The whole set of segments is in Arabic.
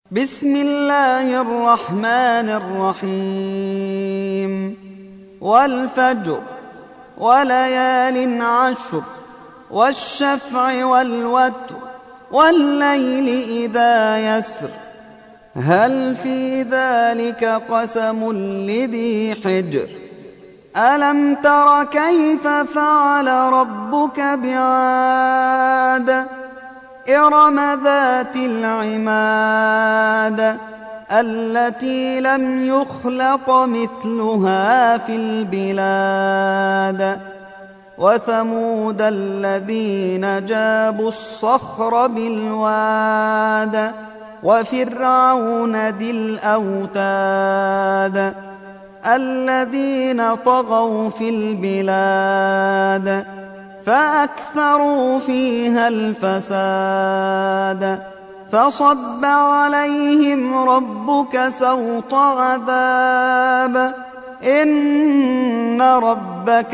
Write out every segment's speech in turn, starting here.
بسم الله الرحمن الرحيم والفجر وليال عشر والشفع والوتر والليل إذا يسر هل في ذلك قسم لذي حجر ألم تر كيف فعل ربك بعاد إرم ذات العماد التي لم يخلق مثلها في البلاد وثمود الذين جابوا الصخر بالواد وفرعون ذي الأوتاد الذين طغوا في البلاد فأكثروا فيها الفساد فصب عليهم ربك سوط عذاب إن ربك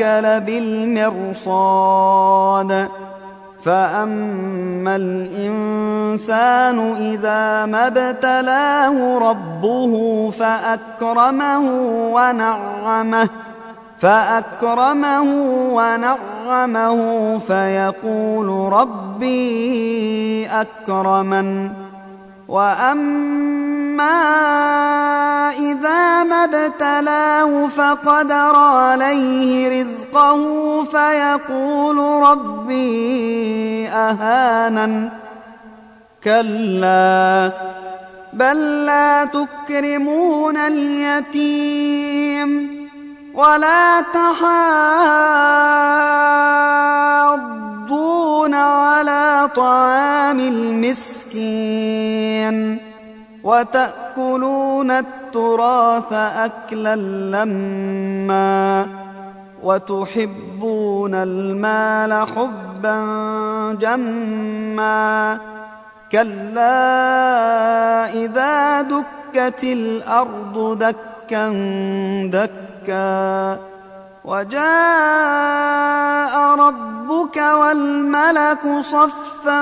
لبالمرصاد فأما الإنسان إذا ما ابتلاه ربه فأكرمه ونعمه فيقول ربي أكرمن وأما إذا ما ابتلاه فقدر عليه رزقه فيقول ربي أهانن كلا بل لا تكرمون اليتيم ولا تحاضون على طعام المسكين وتأكلون التراث أكلا لما وتحبون المال حبا جما كلا إذا دكت الأرض دكا دكا وجاء ربك والملك صفا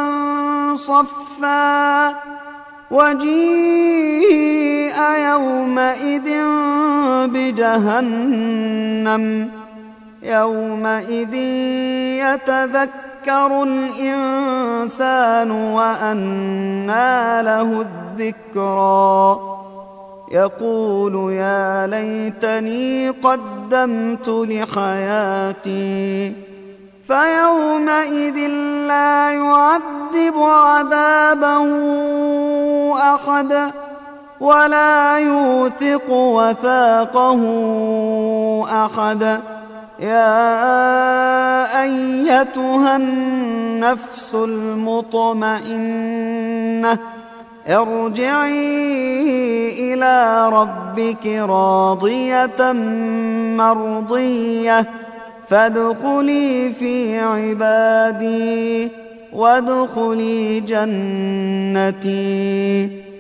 صفا وجيء يومئذ بجهنم يومئذ يتذكر الإنسان وأنى له الذكرى يقول يا ليتني قدمت لحياتي فيومئذ لا يعذب عذابه أحد ولا يوثق وثاقه أحد يا أيتها النفس المطمئنة ارجعي إلى ربك راضية مرضية فادخلي في عبادي وادخلي جنتي